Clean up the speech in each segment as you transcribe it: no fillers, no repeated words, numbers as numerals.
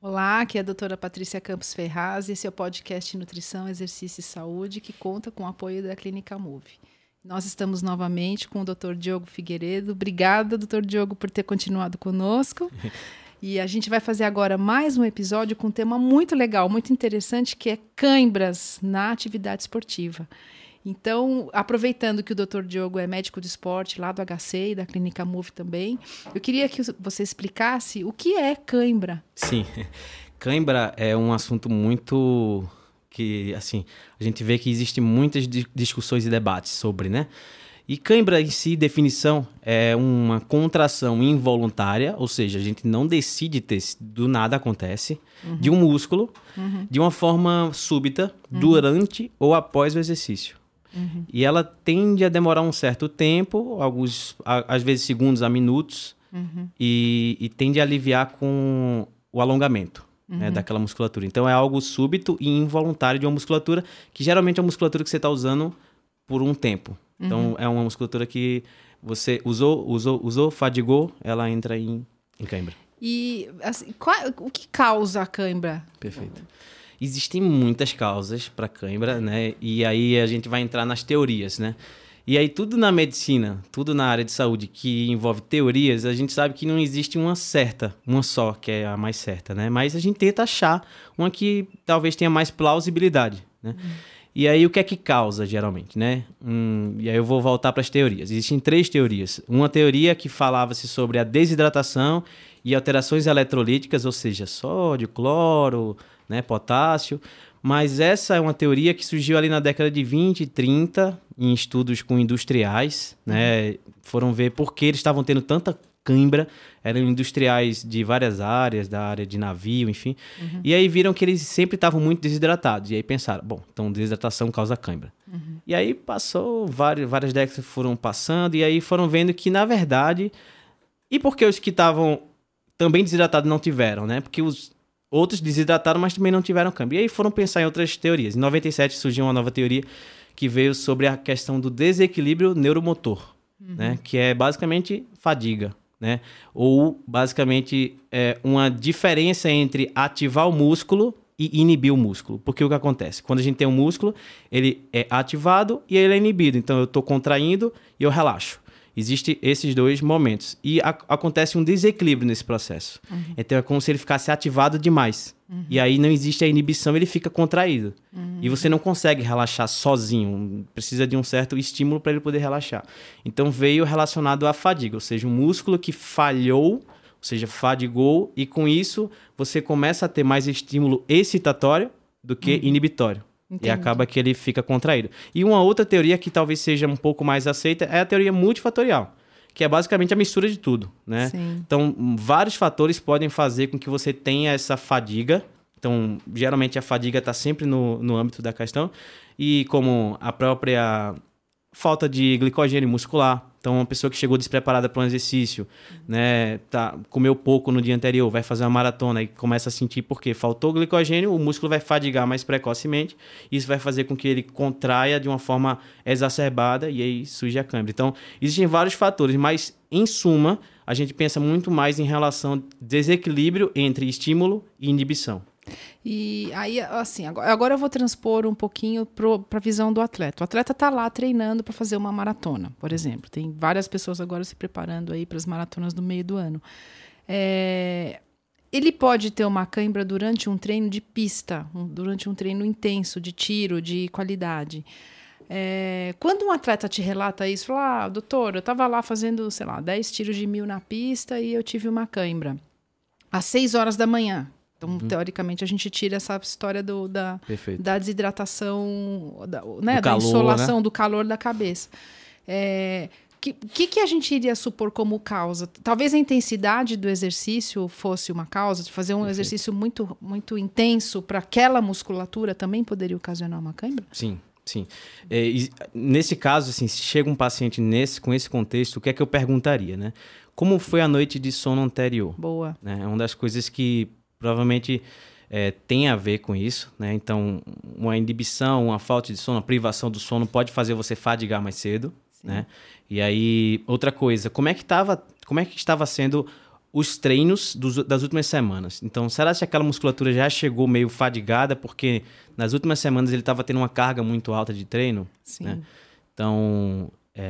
Olá, aqui é a doutora Patrícia Campos Ferraz e esse é o podcast Nutrição, Exercício e Saúde, que conta com o apoio da Clínica Move. Nós estamos novamente com o Dr. Diogo Figueiredo. Obrigada, Dr. Diogo, por ter continuado conosco. E a gente vai fazer agora mais um episódio com um tema muito legal, muito interessante, que é cãibras na atividade esportiva. Então, aproveitando que o Dr. Diogo é médico de esporte lá do HC e da Clínica Move também, eu queria que você explicasse o que é cãibra. Sim, cãibra é um assunto muito que, assim, a gente vê que existem muitas discussões e debates sobre, né? E cãibra em si, definição, é uma contração involuntária, ou seja, a gente não decide ter, do nada acontece, de um músculo, de uma forma súbita, durante ou após o exercício. E ela tende a demorar um certo tempo, às vezes segundos a minutos, e tende a aliviar com o alongamento, né, daquela musculatura. Então é algo súbito e involuntário de uma musculatura, que geralmente é uma musculatura que você está usando por um tempo. Então é uma musculatura que você usou, fadigou, ela entra em cãibra. E assim, o que causa a cãibra? Perfeito. Existem muitas causas para cãibra, né? E aí a gente vai entrar nas teorias, né? E aí tudo na medicina, tudo na área de saúde que envolve teorias, a gente sabe que não existe uma só, que é a mais certa, né? Mas a gente tenta achar uma que talvez tenha mais plausibilidade, né? E aí o que é que causa, geralmente, né? E aí eu vou voltar para as teorias. Existem 3 teorias. Uma teoria que falava-se sobre a desidratação e alterações eletrolíticas, ou seja, sódio, cloro, né, potássio, mas essa é uma teoria que surgiu ali na década de 20 e 30, em estudos com industriais, né, foram ver por que eles estavam tendo tanta cãibra, eram industriais de várias áreas, da área de navio, enfim, e aí viram que eles sempre estavam muito desidratados, e aí pensaram, bom, então desidratação causa cãibra. E aí passou, várias décadas foram passando, e aí foram vendo que, na verdade, e por que os que estavam também desidratados não tiveram, né, porque os outros desidrataram, mas também não tiveram cãibra. E aí foram pensar em outras teorias. Em 97 surgiu uma nova teoria que veio sobre a questão do desequilíbrio neuromotor, né? Que é basicamente fadiga, né? Ou basicamente uma diferença entre ativar o músculo e inibir o músculo. Porque o que acontece? Quando a gente tem um músculo, ele é ativado e ele é inibido. Então eu estou contraindo e eu relaxo. Existem esses 2 momentos. E acontece um desequilíbrio nesse processo. Então é como se ele ficasse ativado demais. E aí não existe a inibição, ele fica contraído. E você não consegue relaxar sozinho. Precisa de um certo estímulo para ele poder relaxar. Então veio relacionado à fadiga, ou seja, um músculo que falhou, ou seja, fadigou, e com isso você começa a ter mais estímulo excitatório do que inibitório. Entendi. E acaba que ele fica contraído. E uma outra teoria que talvez seja um pouco mais aceita é a teoria multifatorial, que é basicamente a mistura de tudo, né? Sim. Então, vários fatores podem fazer com que você tenha essa fadiga. Então, geralmente a fadiga está sempre no âmbito da questão. E como a própria falta de glicogênio muscular. Então, uma pessoa que chegou despreparada para um exercício, né, comeu pouco no dia anterior, vai fazer uma maratona e começa a sentir porque faltou glicogênio, o músculo vai fadigar mais precocemente. Isso vai fazer com que ele contraia de uma forma exacerbada e aí surge a cãibra. Então, existem vários fatores, mas, em suma, a gente pensa muito mais em relação ao desequilíbrio entre estímulo e inibição. E aí, assim, agora eu vou transpor um pouquinho para a visão do atleta. O atleta está lá treinando para fazer uma maratona, por exemplo. Tem várias pessoas agora se preparando aí para as maratonas do meio do ano. Ele pode ter uma cãibra durante um treino de pista, durante um treino intenso, de tiro, de qualidade. Quando um atleta te relata isso, fala, doutor, eu estava lá fazendo, 10 tiros de 1000 na pista e eu tive uma cãibra às 6 horas da manhã. Então, teoricamente, a gente tira essa história da desidratação, da insolação, né? Do calor da cabeça. Que a gente iria supor como causa? Talvez a intensidade do exercício fosse uma causa, de fazer um exercício muito, muito intenso para aquela musculatura também poderia ocasionar uma cãibra? Sim. Nesse caso, assim, se chega um paciente com esse contexto, o que é que eu perguntaria, né? Como foi a noite de sono anterior? Boa. É uma das coisas que provavelmente tem a ver com isso, né? Então, uma inibição, uma falta de sono, uma privação do sono pode fazer você fadigar mais cedo, né? E aí, outra coisa, como é que estava sendo os treinos das últimas semanas. Então, será que aquela musculatura já chegou meio fadigada porque nas últimas semanas ele estava tendo uma carga muito alta de treino? Sim. Né? Então,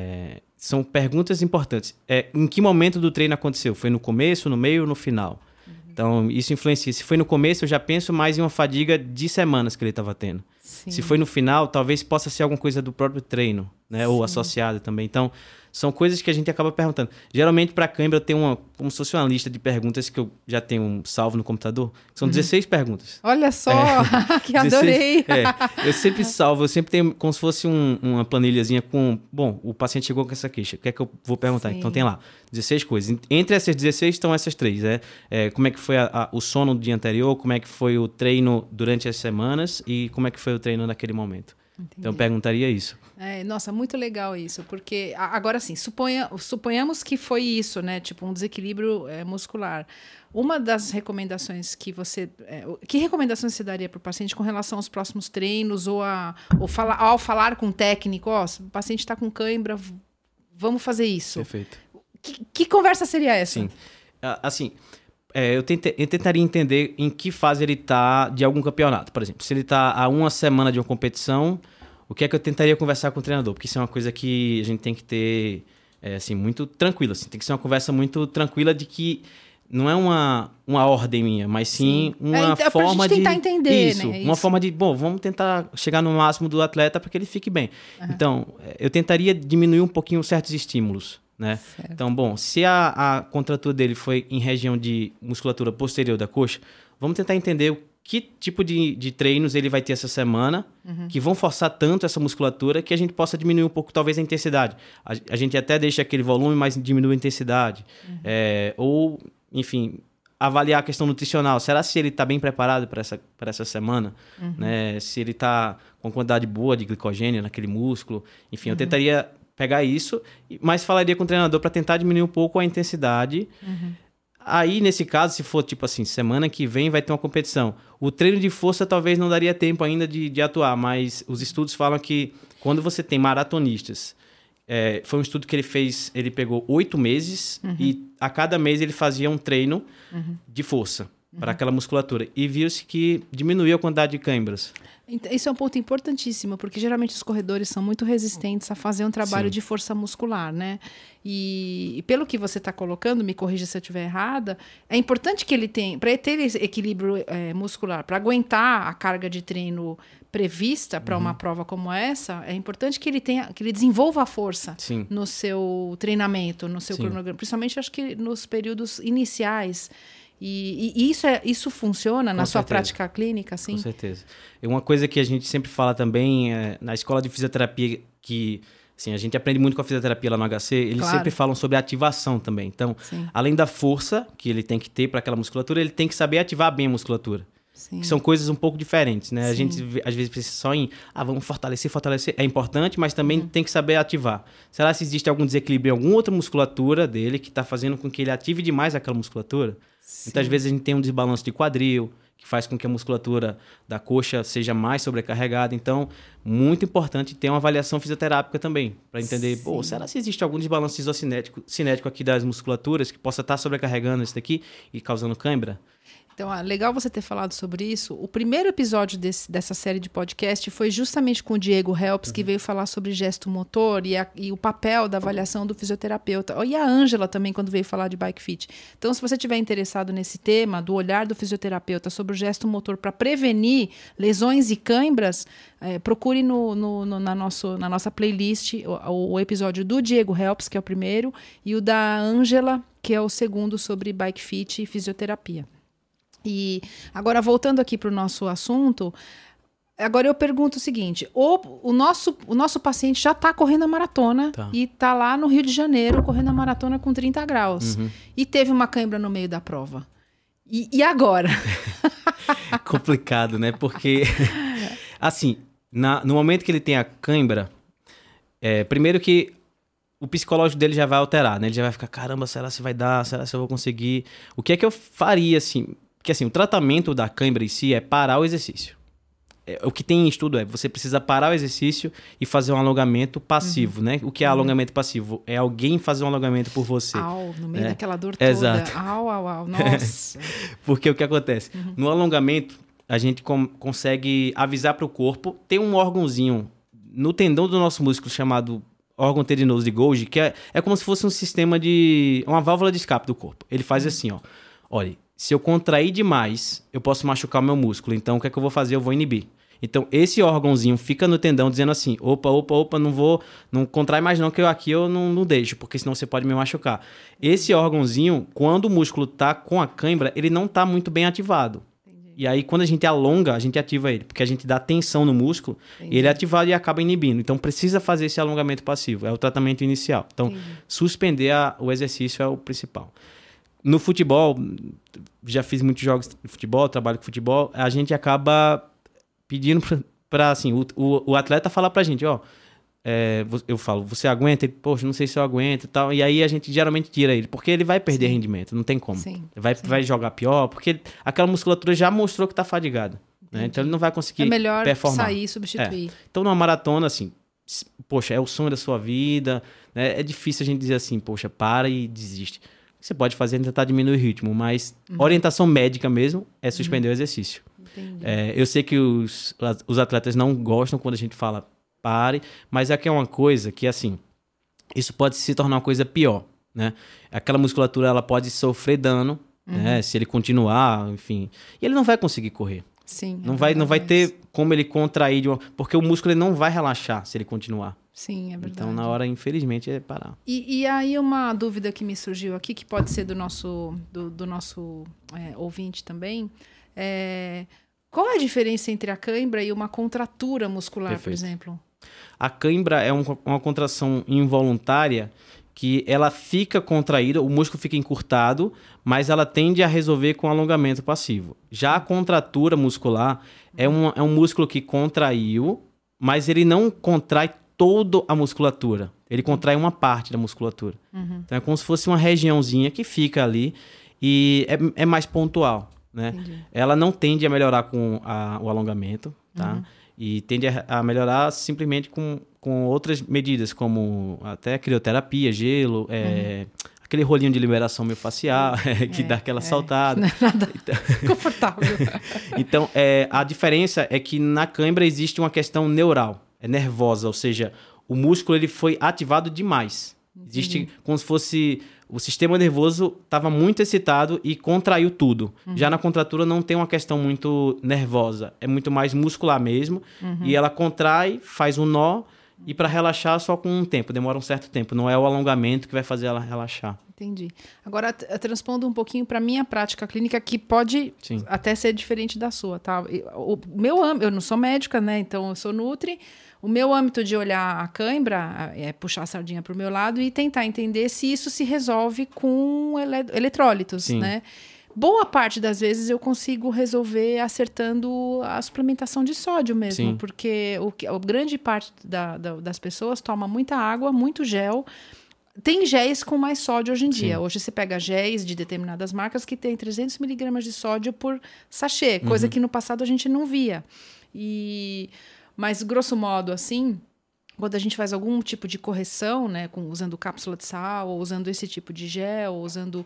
são perguntas importantes. Em que momento do treino aconteceu? Foi no começo, no meio ou no final? Então, isso influencia. Se foi no começo, eu já penso mais em uma fadiga de semanas que ele estava tendo. Sim. Se foi no final, talvez possa ser alguma coisa do próprio treino, né? Ou associada também. Então, são coisas que a gente acaba perguntando. Geralmente, para a cãibra, eu tenho como se fosse uma lista de perguntas que eu já tenho salvo no computador. São 16 perguntas. Olha só, que adorei! 16, eu sempre salvo, eu sempre tenho como se fosse uma planilhazinha com... Bom, o paciente chegou com essa queixa, o que é que eu vou perguntar? Sim. Então, tem lá 16 coisas. Entre essas 16 estão essas 3. Como é que foi o sono do dia anterior, como é que foi o treino durante as semanas e como é que foi o treino naquele momento. Entendi. Então, eu perguntaria isso. Nossa, muito legal isso, porque agora sim, suponhamos que foi isso, né? Tipo, um desequilíbrio muscular. Uma das recomendações que você... que recomendações você daria para o paciente com relação aos próximos treinos ou ao falar com o técnico? O paciente está com cãibra, vamos fazer isso. Perfeito. Que conversa seria essa? Sim. Assim... eu tentaria entender em que fase ele está de algum campeonato. Por exemplo, se ele está a uma semana de uma competição, o que é que eu tentaria conversar com o treinador? Porque isso é uma coisa que a gente tem que ter assim, muito tranquila. Assim. Tem que ser uma conversa muito tranquila de que não é uma ordem minha, mas sim uma forma de... tentar entender, isso, né? Uma forma de, vamos tentar chegar no máximo do atleta para que ele fique bem. Uhum. Então, eu tentaria diminuir um pouquinho certos estímulos. Né? Então, se a contratura dele foi em região de musculatura posterior da coxa, vamos tentar entender que tipo de treinos ele vai ter essa semana, que vão forçar tanto essa musculatura que a gente possa diminuir um pouco, talvez, a intensidade. A gente até deixa aquele volume, mas diminui a intensidade. Ou, enfim, avaliar a questão nutricional. Será se ele está bem preparado para essa semana? Né? Se ele está com uma quantidade boa de glicogênio naquele músculo? Enfim, eu tentaria... pegar isso, mas falaria com o treinador para tentar diminuir um pouco a intensidade. Aí, nesse caso, se for tipo assim, semana que vem vai ter uma competição. O treino de força talvez não daria tempo ainda de atuar, mas os estudos falam que quando você tem maratonistas, foi um estudo que ele fez, ele pegou 8 meses e a cada mês ele fazia um treino de força para aquela musculatura. E viu-se que diminuiu a quantidade de cãibras. Isso é um ponto importantíssimo, porque geralmente os corredores são muito resistentes a fazer um trabalho de força muscular, né? E pelo que você está colocando, me corrija se eu estiver errada, é importante que ele tenha, para ter esse equilíbrio muscular, para aguentar a carga de treino prevista para uma prova como essa, é importante que ele desenvolva a força no seu treinamento, no seu cronograma, principalmente acho que nos períodos iniciais. E isso funciona na sua prática clínica, assim? Com certeza. E uma coisa que a gente sempre fala também, na escola de fisioterapia, que assim, a gente aprende muito com a fisioterapia lá no HC, eles sempre falam sobre ativação também. Então, além da força que ele tem que ter para aquela musculatura, ele tem que saber ativar bem a musculatura. Que são coisas um pouco diferentes, né? A gente, às vezes, pensa só em vamos fortalecer. É importante, mas também tem que saber ativar. Será se existe algum desequilíbrio em alguma outra musculatura dele que está fazendo com que ele ative demais aquela musculatura? Muitas vezes a gente tem um desbalanço de quadril, que faz com que a musculatura da coxa seja mais sobrecarregada. Então, muito importante ter uma avaliação fisioterápica também, para entender, será se existe algum desbalanço isocinético aqui das musculaturas que possa estar sobrecarregando isso daqui e causando cãibra? Então, legal você ter falado sobre isso. O primeiro episódio dessa série de podcast foi justamente com o Diego Helps, que veio falar sobre gesto motor e o papel da avaliação do fisioterapeuta. E a Ângela também, quando veio falar de bike fit. Então, se você estiver interessado nesse tema, do olhar do fisioterapeuta sobre o gesto motor para prevenir lesões e cãibras, procure na nossa playlist o episódio do Diego Helps, que é o primeiro, e o da Ângela, que é o segundo, sobre bike fit e fisioterapia. E agora, voltando aqui para o nosso assunto, agora eu pergunto o seguinte: o nosso paciente já está correndo a maratona e está lá no Rio de Janeiro correndo a maratona com 30 graus e teve uma cãibra no meio da prova. E agora? Complicado, né? Porque, assim, no momento que ele tem a cãibra, primeiro que o psicológico dele já vai alterar, né? Ele já vai ficar, caramba, será se vai dar? Será se eu vou conseguir? O que é que eu faria, assim? Porque assim, o tratamento da cãibra em si é parar o exercício. O que tem em estudo você precisa parar o exercício e fazer um alongamento passivo, né? O que é alongamento passivo? É alguém fazer um alongamento por você. No meio daquela dor toda. Exato. Nossa. Porque o que acontece? No alongamento, a gente consegue avisar para o corpo, tem um órgãozinho no tendão do nosso músculo chamado órgão tendinoso de Golgi, que é como se fosse um sistema uma válvula de escape do corpo. Ele faz assim, ó. Olha, se eu contrair demais, eu posso machucar o meu músculo. Então, o que é que eu vou fazer? Eu vou inibir. Então, esse órgãozinho fica no tendão dizendo assim, opa, não contrai mais não, que eu não deixo, porque senão você pode me machucar. Esse órgãozinho, quando o músculo tá com a cãibra, ele não tá muito bem ativado. E aí, quando a gente alonga, a gente ativa ele, porque a gente dá tensão no músculo, e ele é ativado e acaba inibindo. Então, precisa fazer esse alongamento passivo, é o tratamento inicial. Então, suspender o exercício é o principal. No futebol, já fiz muitos jogos de futebol, trabalho com futebol, a gente acaba pedindo para assim, o atleta falar pra gente, ó, eu falo, você aguenta? Ele, poxa, não sei se eu aguento e tal. E aí a gente geralmente tira ele, porque ele vai perder rendimento, não tem como. Vai jogar pior, porque aquela musculatura já mostrou que tá fadigada. Né? Então ele não vai conseguir performar. É melhor sair e substituir. Então numa maratona, assim, poxa, é o sonho da sua vida, né? É difícil a gente dizer assim, poxa, para e desiste. O que você pode fazer é tentar diminuir o ritmo, mas orientação médica mesmo é suspender o exercício. Eu sei que os atletas não gostam quando a gente fala pare, mas aqui é uma coisa que, assim, isso pode se tornar uma coisa pior, né? Aquela musculatura, ela pode sofrer dano, né? Se ele continuar, enfim. E ele não vai conseguir correr. Sim. Não vai ter como ele contrair, porque o músculo ele não vai relaxar se ele continuar. Sim, é verdade. Então, na hora, infelizmente, é parar. E aí uma dúvida que me surgiu aqui, que pode ser do nosso ouvinte também, qual é a diferença entre a cãibra e uma contratura muscular, por exemplo? A cãibra é uma contração involuntária que ela fica contraída, o músculo fica encurtado, mas ela tende a resolver com alongamento passivo. Já a contratura muscular é um músculo que contraiu, mas ele não contrai toda a musculatura. Ele contrai uma parte da musculatura. Então é como se fosse uma regiãozinha que fica ali e é mais pontual. Né? Ela não tende a melhorar com o alongamento, tá? E tende a melhorar simplesmente com outras medidas, como até crioterapia, gelo, aquele rolinho de liberação miofascial, que dá aquela saltada. Não é nada confortável. Então, a diferença é que na cãibra existe uma questão neural, nervosa, ou seja, o músculo ele foi ativado demais. Existe como se fosse... O sistema nervoso estava muito excitado e contraiu tudo. Já na contratura não tem uma questão muito nervosa. É muito mais muscular mesmo. E ela contrai, faz um nó. E para relaxar só com um tempo. Demora um certo tempo. Não é o alongamento que vai fazer ela relaxar. Entendi. Agora, transpondo um pouquinho para a minha prática clínica, que pode até ser diferente da sua, tá? Eu não sou médica, né? Então, eu sou nutri. O meu âmbito de olhar a cãibra é puxar a sardinha para o meu lado e tentar entender se isso se resolve com eletrólitos, né? Boa parte das vezes eu consigo resolver acertando a suplementação de sódio mesmo, porque a grande parte das pessoas toma muita água, muito gel. Tem géis com mais sódio hoje em dia. Hoje você pega géis de determinadas marcas que tem 300 miligramas de sódio por sachê, coisa que no passado a gente não via. Mas, grosso modo, assim, quando a gente faz algum tipo de correção, né, usando cápsula de sal, ou usando esse tipo de gel, ou usando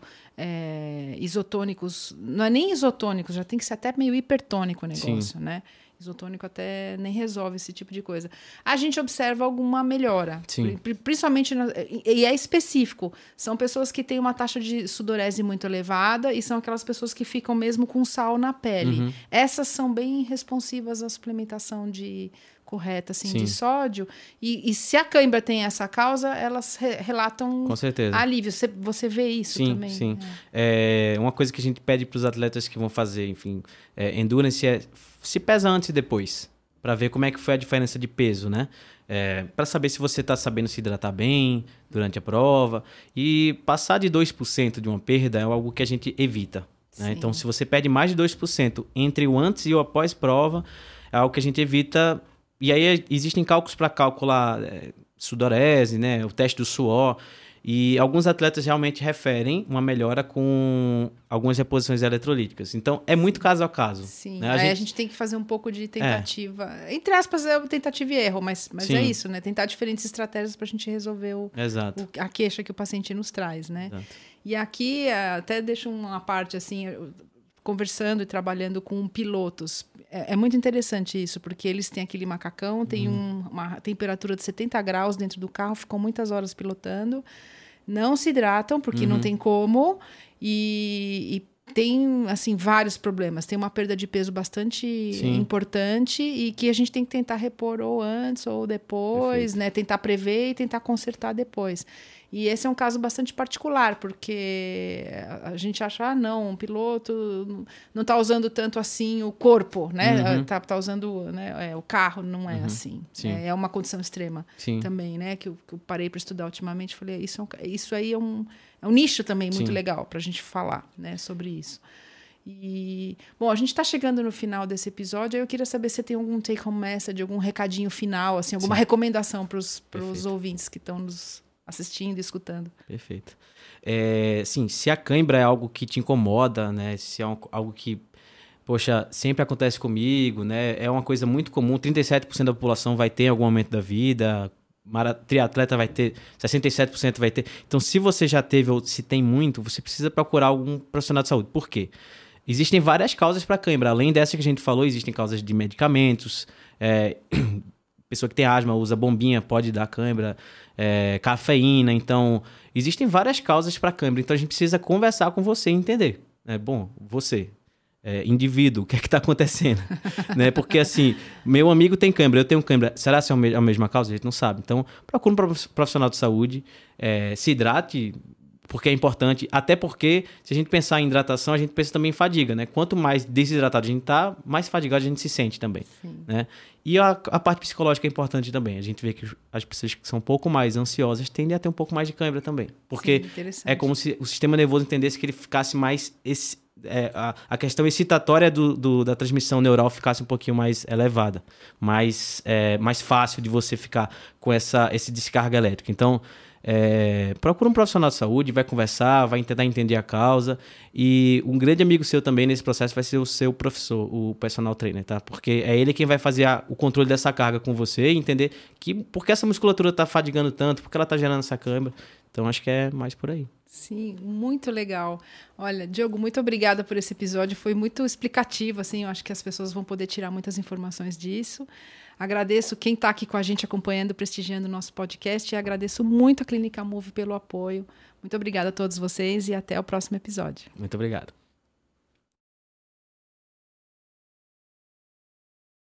isotônicos, não é nem isotônicos, já tem que ser até meio hipertônico o negócio, né? Isotônico até nem resolve esse tipo de coisa. A gente observa alguma melhora, principalmente, e é específico. São pessoas que têm uma taxa de sudorese muito elevada e são aquelas pessoas que ficam mesmo com sal na pele. Essas são bem responsivas à suplementação correta assim, de sódio. E se a cãibra tem essa causa, elas relatam com certeza alívio. Você vê isso também? Sim. Uma coisa que a gente pede para os atletas que vão fazer, enfim, endurance se pesa antes e depois, para ver como é que foi a diferença de peso, né? Para saber se você está sabendo se hidratar bem durante a prova. E passar de 2% de uma perda é algo que a gente evita. Né? Então, se você perde mais de 2% entre o antes e o após-prova, é algo que a gente evita. E aí existem cálculos para calcular sudorese, né? O teste do suor. E alguns atletas realmente referem uma melhora com algumas reposições eletrolíticas. Então, é muito caso a caso. Sim, né? a gente tem que fazer um pouco de tentativa. Entre aspas, é tentativa e erro, mas é isso, né? Tentar diferentes estratégias para a gente resolver a queixa que o paciente nos traz, né? Exato. E aqui, até deixo uma parte assim, conversando e trabalhando com pilotos. É muito interessante isso, porque eles têm aquele macacão, tem uma temperatura de 70 graus dentro do carro, ficam muitas horas pilotando, não se hidratam, porque não tem como, e tem, assim, vários problemas. Tem uma perda de peso bastante importante e que a gente tem que tentar repor ou antes ou depois, né? Tentar prever e tentar consertar depois. E esse é um caso bastante particular, porque a gente acha, não, um piloto não está usando tanto assim o corpo, né? Tá usando, né, o carro, não é assim. É uma condição extrema também, né? Que eu parei para estudar ultimamente, falei, isso aí é um nicho também muito legal para a gente falar, né, sobre isso. E, bom, a gente está chegando no final desse episódio, aí eu queria saber se você tem algum take-home message, algum recadinho final, assim, alguma recomendação para os ouvintes que estão nos assistindo e escutando. Perfeito. Sim, se a cãibra é algo que te incomoda, né? Se é algo que, poxa, sempre acontece comigo, né? É uma coisa muito comum, 37% da população vai ter em algum momento da vida, triatleta vai ter, 67% vai ter. Então, se você já teve ou se tem muito, você precisa procurar algum profissional de saúde. Por quê? Existem várias causas para cãibra. Além dessa que a gente falou, existem causas de medicamentos, pessoa que tem asma usa bombinha, pode dar cãibra, cafeína. Então, existem várias causas para cãibra. Então, a gente precisa conversar com você e entender. Bom, você, indivíduo, o que é que está acontecendo? Né? Porque, assim, meu amigo tem cãibra, eu tenho cãibra. Será que é a mesma causa? A gente não sabe. Então, procure um profissional de saúde, se hidrate, porque é importante. Até porque, se a gente pensar em hidratação, a gente pensa também em fadiga, né? Quanto mais desidratado a gente está, mais fadigado a gente se sente também. Né? E a parte psicológica é importante também. A gente vê que as pessoas que são um pouco mais ansiosas tendem a ter um pouco mais de cãibra também. Porque é como se o sistema nervoso entendesse que ele ficasse mais... a questão excitatória da transmissão neural ficasse um pouquinho mais elevada. Mais fácil de você ficar com esse descarga elétrica. Então... procura um profissional de saúde, vai conversar, vai tentar entender a causa, e um grande amigo seu também nesse processo vai ser o seu professor, o personal trainer, tá? Porque é ele quem vai fazer o controle dessa carga com você e entender por que essa musculatura está fadigando tanto, por que ela está gerando essa cãibra. Então, acho que é mais por aí. Sim, muito legal. Olha, Diogo, muito obrigada por esse episódio. Foi muito explicativo, assim, eu acho que as pessoas vão poder tirar muitas informações disso. Agradeço quem está aqui com a gente acompanhando, prestigiando o nosso podcast, e agradeço muito a Clínica Move pelo apoio. Muito obrigada a todos vocês e até o próximo episódio. Muito obrigado.